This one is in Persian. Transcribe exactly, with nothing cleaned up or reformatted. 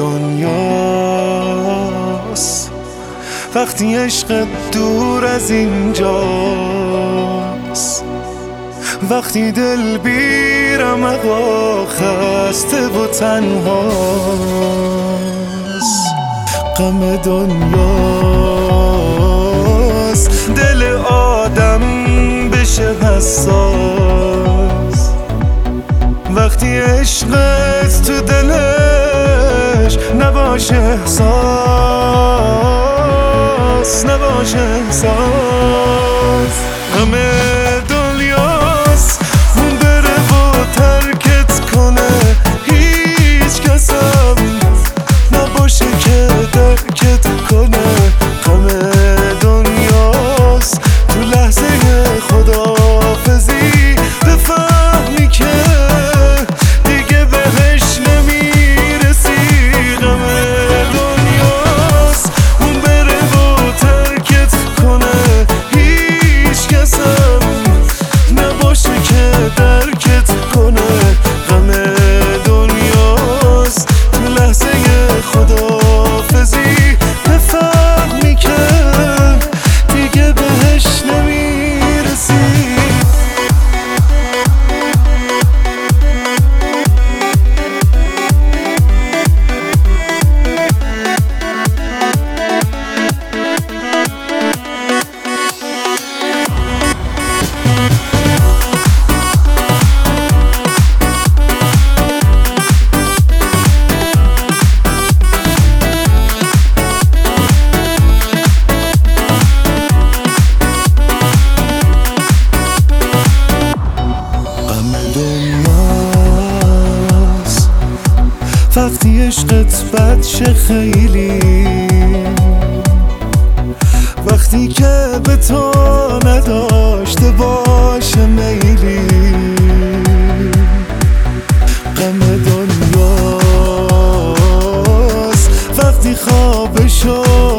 دنیاست وقتی عشق دور از اینجاست، وقتی دل بیرم اقا خسته و تنهاست. غم دنیاست دل آدم بشه حساس، وقتی عشقت تو دلش نباشه احساس، نباشه احساس. غم دنیاست اون بره و ترکت کنه، هیچ کسم نباشه که درکت کنه. غم دنیاست تو لحظه خداحافظی بفهمی که دیگه بهش نمیرسی. غم دنیاست اون بره و ترکت کنه، هیچ کسم نباشه که درکت کنه. غم دنیاست تو لحظه خداحافظی بفهمی که دیگه بهش نمیرسی. وقتی عشقت بد شه خیلی، وقتی که به تو نداشته باشه میلی. غم دنیاست وقتی خوابشو